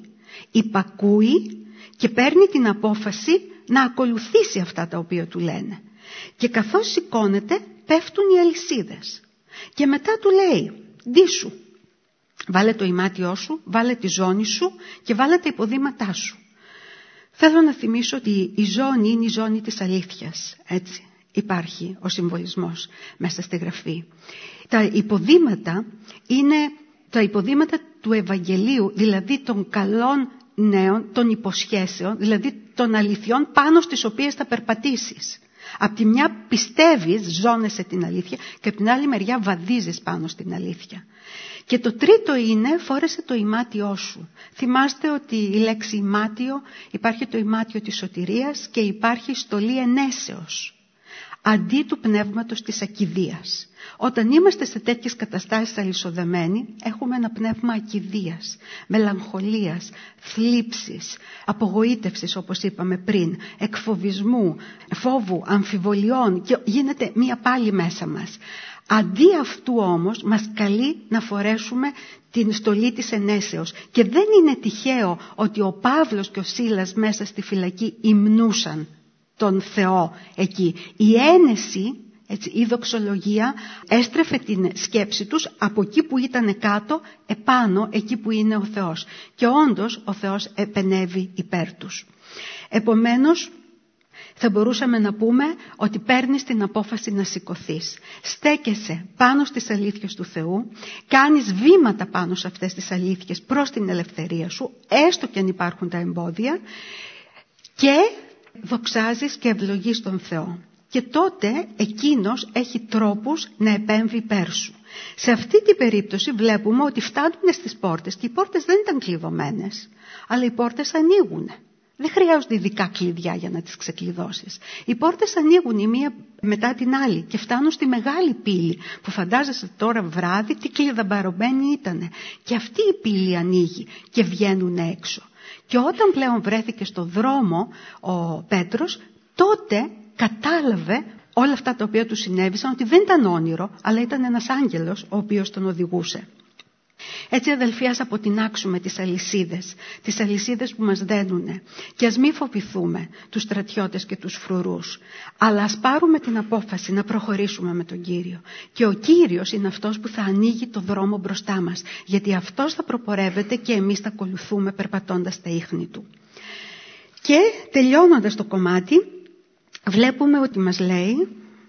Υπακούει και παίρνει την απόφαση να ακολουθήσει αυτά τα οποία του λένε. Και καθώς σηκώνεται πέφτουν οι αλυσίδες. Και μετά του λέει ντύσου. Βάλε το ημάτιό σου, βάλε τη ζώνη σου και βάλε τα υποδήματά σου. Θέλω να θυμίσω ότι η ζώνη είναι η ζώνη της αλήθειας. Έτσι υπάρχει ο συμβολισμός μέσα στη Γραφή. Τα υποδήματα είναι τα υποδήματα του Ευαγγελίου, δηλαδή των καλών νέων, των υποσχέσεων, δηλαδή των αληθιών πάνω στις οποίες θα περπατήσεις. Απ' τη μια πιστεύεις, ζώνεσαι την αλήθεια, και απ' την άλλη μεριά βαδίζεις πάνω στην αλήθεια. Και το τρίτο είναι φόρεσε το ημάτιό σου. Θυμάστε ότι η λέξη ημάτιο, υπάρχει το ημάτιο της σωτηρίας και υπάρχει η στολή ενέσεως, αντί του πνεύματος της ακηδείας. Όταν είμαστε σε τέτοιες καταστάσεις αλυσοδεμένοι, έχουμε ένα πνεύμα ακηδείας, μελαγχολίας, θλίψης, απογοήτευσης όπως είπαμε πριν, εκφοβισμού, φόβου, αμφιβολιών, και γίνεται μία πάλι μέσα μας. Αντί αυτού όμως μας καλεί να φορέσουμε την στολή της ενέσεως. Και δεν είναι τυχαίο ότι ο Παύλος και ο Σίλας μέσα στη φυλακή υμνούσαν τον Θεό εκεί. Η ένεση, έτσι, η δοξολογία έστρεφε την σκέψη τους από εκεί που ήταν κάτω επάνω, εκεί που είναι ο Θεός. Και όντως ο Θεός επενεύει υπέρ τους. Επομένως, θα μπορούσαμε να πούμε ότι παίρνεις την απόφαση να σηκωθείς. Στέκεσαι πάνω στις αλήθειες του Θεού, κάνεις βήματα πάνω σε αυτές τις αλήθειες προς την ελευθερία σου, έστω και αν υπάρχουν τα εμπόδια, και δοξάζεις και ευλογείς τον Θεό. Και τότε εκείνος έχει τρόπους να επέμβει υπέρ σου. Σε αυτή την περίπτωση βλέπουμε ότι φτάνουν στις πόρτες και οι πόρτες δεν ήταν κλειδωμένες, αλλά οι πόρτες ανοίγουν. Δεν χρειάζονται ειδικά κλειδιά για να τις ξεκλειδώσεις. Οι πόρτες ανοίγουν η μία μετά την άλλη και φτάνουν στη μεγάλη πύλη που φαντάζεσαι τώρα βράδυ τι κλειδαμπαρωμένη ήτανε. Και αυτή η πύλη ανοίγει και βγαίνουν έξω. Και όταν πλέον βρέθηκε στο δρόμο ο Πέτρος, τότε κατάλαβε όλα αυτά τα οποία του συνέβησαν, ότι δεν ήταν όνειρο, αλλά ήταν ένας άγγελος ο οποίος τον οδηγούσε. Έτσι αδελφοί, ας αποτινάξουμε τις αλυσίδες, τις αλυσίδες που μας δένουνε και ας μην φοβηθούμε τους στρατιώτες και τους φρουρούς, αλλά ας πάρουμε την απόφαση να προχωρήσουμε με τον Κύριο. Και ο Κύριος είναι αυτός που θα ανοίγει το δρόμο μπροστά μας, γιατί αυτός θα προπορεύεται και εμείς θα ακολουθούμε περπατώντας τα ίχνη του. Και τελειώνοντας το κομμάτι, βλέπουμε ότι μας λέει: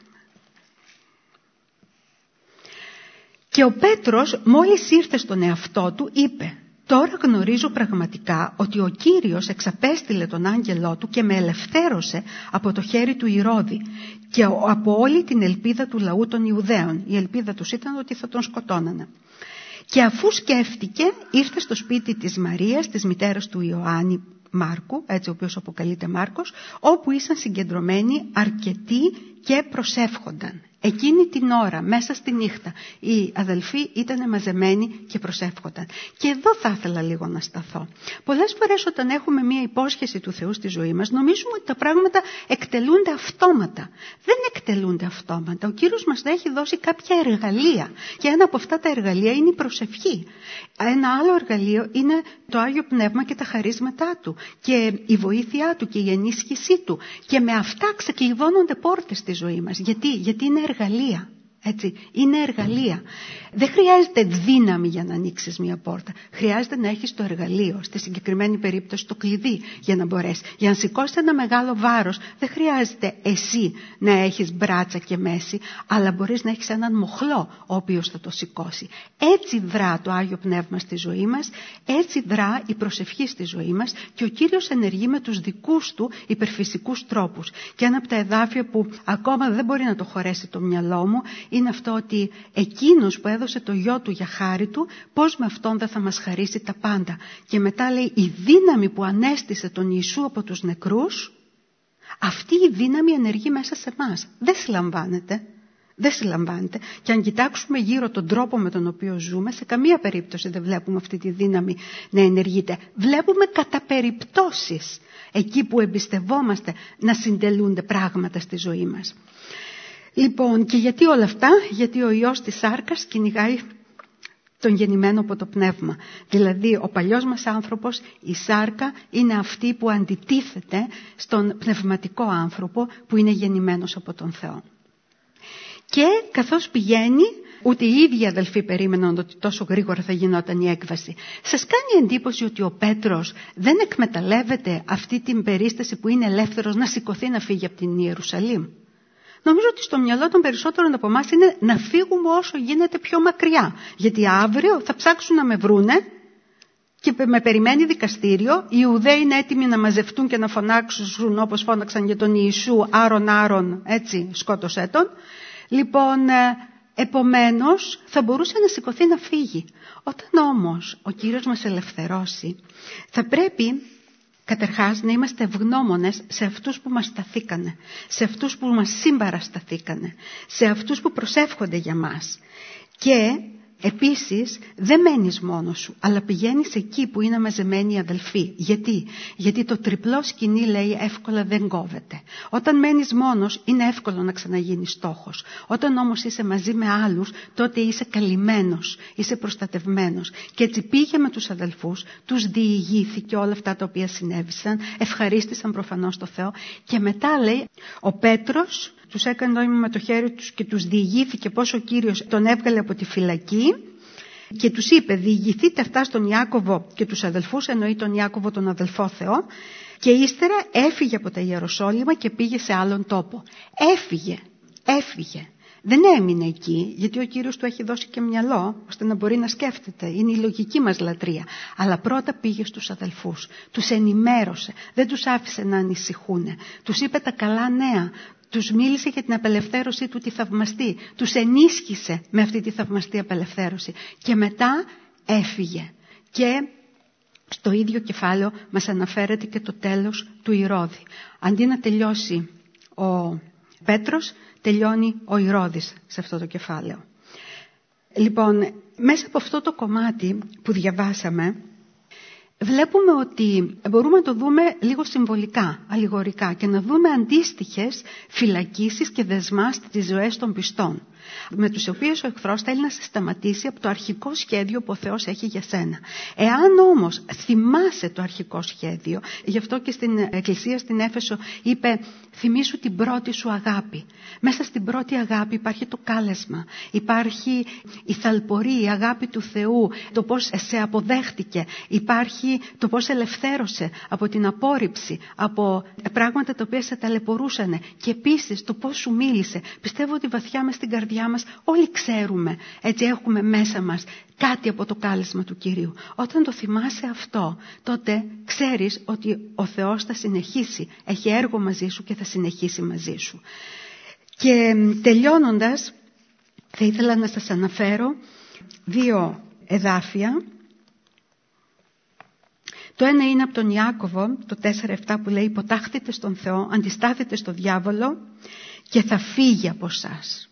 και ο Πέτρος μόλις ήρθε στον εαυτό του είπε: τώρα γνωρίζω πραγματικά ότι ο Κύριος εξαπέστειλε τον άγγελό του και με ελευθέρωσε από το χέρι του Ηρώδη και από όλη την ελπίδα του λαού των Ιουδαίων. Η ελπίδα τους ήταν ότι θα τον σκοτώνανε. Και αφού σκέφτηκε, ήρθε στο σπίτι της Μαρίας, της μητέρας του Ιωάννη Μάρκου, έτσι ο οποίος αποκαλείται Μάρκος, όπου ήσαν συγκεντρωμένοι αρκετοί και προσεύχονταν. Εκείνη την ώρα, μέσα στη νύχτα, οι αδελφοί ήταν μαζεμένοι και προσεύχονταν. Και εδώ θα ήθελα λίγο να σταθώ. Πολλές φορές όταν έχουμε μία υπόσχεση του Θεού στη ζωή μας, νομίζουμε ότι τα πράγματα εκτελούνται αυτόματα. Δεν εκτελούνται αυτόματα. Ο Κύριος μας έχει δώσει κάποια εργαλεία. Και ένα από αυτά τα εργαλεία είναι η προσευχή. Ένα άλλο εργαλείο είναι το Άγιο Πνεύμα και τα χαρίσματά του. Και η βοήθειά του και η ενίσχυσή του. Και με αυτά ξεκλειδώνονται πόρτες στη ζωή μας. Γιατί, Γιατί είναι εργαλεία. Έτσι, είναι εργαλεία. Δεν χρειάζεται δύναμη για να ανοίξεις μια πόρτα. Χρειάζεται να έχεις το εργαλείο, στη συγκεκριμένη περίπτωση το κλειδί, για να μπορέσεις. Για να σηκώσεις ένα μεγάλο βάρος, δεν χρειάζεται εσύ να έχεις μπράτσα και μέση, αλλά μπορείς να έχεις έναν μοχλό ο οποίος θα το σηκώσει. Έτσι δρά το Άγιο Πνεύμα στη ζωή μας, έτσι δρά η προσευχή στη ζωή μας και ο Κύριος ενεργεί με τους δικούς του υπερφυσικούς τρόπους. Και ένα από τα εδάφια που ακόμα δεν μπορεί να το χωρέσει το μυαλό μου είναι αυτό ότι εκείνος που έδωσε το γιο του για χάρη του, πώς με αυτόν δεν θα μας χαρίσει τα πάντα. Και μετά λέει, η δύναμη που ανέστησε τον Ιησού από τους νεκρούς, αυτή η δύναμη ενεργεί μέσα σε εμάς. Δεν συλλαμβάνεται. Δεν συλλαμβάνεται. Και αν κοιτάξουμε γύρω τον τρόπο με τον οποίο ζούμε, σε καμία περίπτωση δεν βλέπουμε αυτή τη δύναμη να ενεργείται. Βλέπουμε κατά περιπτώσεις εκεί που εμπιστευόμαστε να συντελούνται πράγματα στη ζωή μας. Λοιπόν, και γιατί όλα αυτά? Γιατί ο ιός της σάρκας κυνηγάει τον γεννημένο από το πνεύμα. Δηλαδή ο παλιός μας άνθρωπος, η σάρκα, είναι αυτή που αντιτίθεται στον πνευματικό άνθρωπο που είναι γεννημένος από τον Θεό. Και καθώς πηγαίνει, ούτε οι ίδιοι αδελφοί περίμεναν ότι τόσο γρήγορα θα γινόταν η έκβαση. Σας κάνει εντύπωση ότι ο Πέτρος δεν εκμεταλλεύεται αυτή την περίσταση που είναι ελεύθερος να σηκωθεί να φύγει από την Ιερουσαλήμ? Νομίζω ότι στο μυαλό των περισσότερων από εμάς είναι να φύγουμε όσο γίνεται πιο μακριά. Γιατί αύριο θα ψάξουν να με βρούνε και με περιμένει δικαστήριο. Οι Ιουδαίοι είναι έτοιμοι να μαζευτούν και να φωνάξουν όπως φώναξαν για τον Ιησού, Άρον, Άρον, έτσι, σκότωσέ τον. Λοιπόν, επομένως θα μπορούσε να σηκωθεί να φύγει. Όταν όμως ο Κύριος μας ελευθερώσει, θα πρέπει καταρχάς να είμαστε ευγνώμονες σε αυτούς που μας σταθήκανε, σε αυτούς που μας συμπαρασταθήκανε, σε αυτούς που προσεύχονται για μας. Και επίσης δεν μένεις μόνος σου, αλλά πηγαίνεις εκεί που είναι μαζεμένοι οι αδελφοί. Γιατί? Γιατί το τριπλό σκηνή, λέει, εύκολα δεν κόβεται. Όταν μένεις μόνος είναι εύκολο να ξαναγίνεις στόχος. Όταν όμως είσαι μαζί με άλλους, τότε είσαι καλυμμένος, είσαι προστατευμένος. Και έτσι πήγε με τους αδελφούς, τους διηγήθηκε όλα αυτά τα οποία συνέβησαν, ευχαρίστησαν προφανώς το Θεό και μετά, λέει, ο Πέτρος τους έκανε νόημα με το χέρι τους και τους διηγήθηκε πώς ο Κύριος τον έβγαλε από τη φυλακή και τους είπε, διηγηθείτε αυτά στον Ιάκωβο και τους αδελφούς, εννοεί τον Ιάκωβο τον αδελφό Θεό, και ύστερα έφυγε από τα Ιεροσόλυμα και πήγε σε άλλον τόπο. Έφυγε, έφυγε. Δεν έμεινε εκεί, γιατί ο Κύριος του έχει δώσει και μυαλό, ώστε να μπορεί να σκέφτεται. Είναι η λογική μας λατρεία. Αλλά πρώτα πήγε στους αδελφούς, τους ενημέρωσε, δεν τους άφησε να ανησυχούν. Τους είπε τα καλά νέα. Τους μίλησε για την απελευθέρωσή του τη θαυμαστή. Τους ενίσχυσε με αυτή τη θαυμαστή απελευθέρωση. Και μετά έφυγε. Και στο ίδιο κεφάλαιο μας αναφέρεται και το τέλος του Ηρώδη. Αντί να τελειώσει ο Πέτρος, τελειώνει ο Ηρώδης σε αυτό το κεφάλαιο. Λοιπόν, μέσα από αυτό το κομμάτι που διαβάσαμε, βλέπουμε ότι μπορούμε να το δούμε λίγο συμβολικά, αλληγορικά και να δούμε αντίστοιχες φυλακίσεις και δεσμά στις ζωές των πιστών. με τους οποίους ο εχθρός θέλει να σε σταματήσει από το αρχικό σχέδιο που ο Θεός έχει για σένα. Εάν όμως θυμάσαι το αρχικό σχέδιο, γι' αυτό και στην Εκκλησία στην Έφεσο είπε θυμήσου την πρώτη σου αγάπη. Μέσα στην πρώτη αγάπη υπάρχει το κάλεσμα, υπάρχει η θαλπορή, η αγάπη του Θεού, το πώς σε αποδέχτηκε, υπάρχει το πώς ελευθέρωσε από την απόρριψη, από πράγματα τα οποία σε ταλαιπωρούσαν και επίσης το πώς σου μίλησε. Πιστεύω ότι βαθιά μες στην καρδιά μας όλοι ξέρουμε, έτσι έχουμε μέσα μας κάτι από το κάλεσμα του Κυρίου. Όταν το θυμάσαι αυτό, τότε ξέρεις ότι ο Θεός θα συνεχίσει, έχει έργο μαζί σου και θα συνεχίσει μαζί σου. Και τελειώνοντας, θα ήθελα να σας αναφέρω δύο εδάφια. Το ένα είναι από τον Ιάκωβο, το τέσσερα επτά, που λέει «Υποτάχθητε στον Θεό, αντιστάθητε στο διάβολο και θα φύγει από εσάς».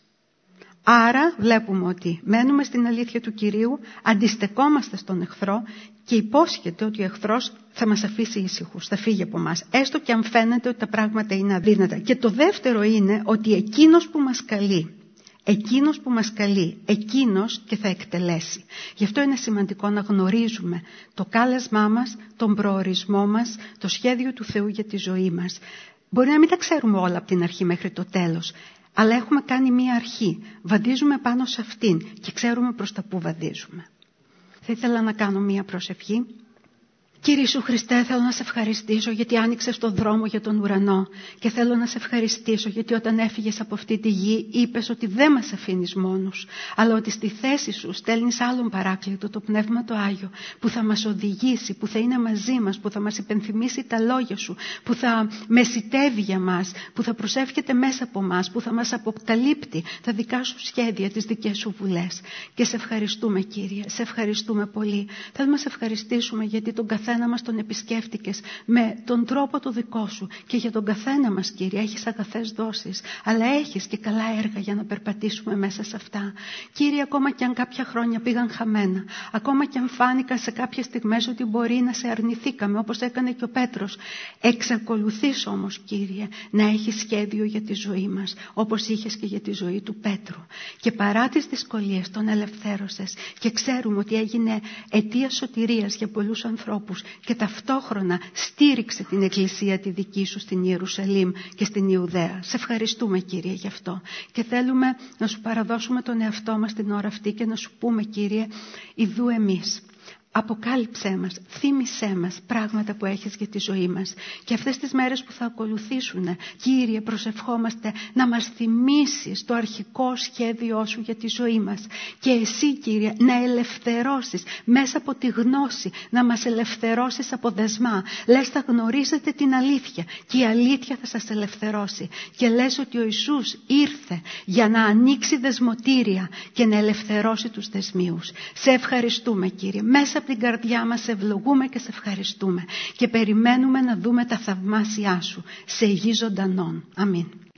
Άρα βλέπουμε ότι μένουμε στην αλήθεια του Κυρίου, αντιστεκόμαστε στον εχθρό και υπόσχεται ότι ο εχθρός θα μας αφήσει ήσυχους, θα φύγει από μας, έστω και αν φαίνεται ότι τα πράγματα είναι αδύνατα. Και το δεύτερο είναι ότι εκείνος που μας καλεί, Εκείνος που μας καλεί, εκείνος και θα εκτελέσει. Γι' αυτό είναι σημαντικό να γνωρίζουμε το κάλεσμά μας, τον προορισμό μας, το σχέδιο του Θεού για τη ζωή μας. Μπορεί να μην τα ξέρουμε όλα από την αρχή μέχρι το τέλος, αλλά έχουμε κάνει μία αρχή. Βαδίζουμε πάνω σε αυτήν και ξέρουμε προς τα που βαδίζουμε. Θα ήθελα να κάνω μία προσευχή. Κύριε Ιησού Χριστέ, θέλω να σε ευχαριστήσω γιατί άνοιξες τον δρόμο για τον ουρανό και θέλω να σε ευχαριστήσω γιατί όταν έφυγες από αυτή τη γη είπες ότι δεν μας αφήνεις μόνους, αλλά ότι στη θέση σου στέλνεις άλλον παράκλητο, το Πνεύμα το Άγιο, που θα μας οδηγήσει, που θα είναι μαζί μας, που θα μας υπενθυμίσει τα λόγια σου, που θα μεσιτεύει για μας, που θα προσεύχεται μέσα από μας, που θα μας αποκαλύπτει τα δικά σου σχέδια, τις δικές σου βουλές. Και σε ευχαριστούμε, Κύριε, σε ευχαριστούμε πολύ. Θέλουμε να σε ευχαριστήσουμε γιατί τον καθένα καθένα μας τον επισκέφτηκες με τον τρόπο το δικό σου και για τον καθένα μας, Κύριε, έχεις αγαθές δόσεις, αλλά έχεις και καλά έργα για να περπατήσουμε μέσα σε αυτά. Κύριε, ακόμα και αν κάποια χρόνια πήγαν χαμένα, ακόμα και αν φάνηκαν σε κάποιες στιγμές ότι μπορεί να σε αρνηθήκαμε, όπως έκανε και ο Πέτρος, εξακολουθείς όμως, Κύριε, να έχεις σχέδιο για τη ζωή μας, όπως είχες και για τη ζωή του Πέτρου. Και παρά τις δυσκολίες τον ελευθέρωσες και ξέρουμε ότι έγινε αιτία σωτηρίας για πολλούς ανθρώπους και ταυτόχρονα στήριξε την Εκκλησία τη δική σου στην Ιερουσαλήμ και στην Ιουδαία. Σε ευχαριστούμε, Κύριε, γι' αυτό και θέλουμε να σου παραδώσουμε τον εαυτό μας την ώρα αυτή και να σου πούμε, Κύριε, ιδού εμείς. Αποκάλυψέ μας, θύμισέ μας πράγματα που έχεις για τη ζωή μας. Και αυτές τις μέρες που θα ακολουθήσουν, Κύριε, προσευχόμαστε να μας θυμίσεις το αρχικό σχέδιό σου για τη ζωή μας. Και εσύ, Κύριε, να ελευθερώσεις μέσα από τη γνώση, να μας ελευθερώσεις από δεσμά. Λες θα γνωρίζετε την αλήθεια και η αλήθεια θα σας ελευθερώσει. Και λες ότι ο Ιησούς ήρθε για να ανοίξει δεσμοτήρια και να ελευθερώσει τους δεσμίους. Σε ευχαριστούμε, Κύριε. Μέσα από την καρδιά μας σε ευλογούμε και σε ευχαριστούμε και περιμένουμε να δούμε τα θαυμάσια σου σε γη ζωντανών. Αμήν.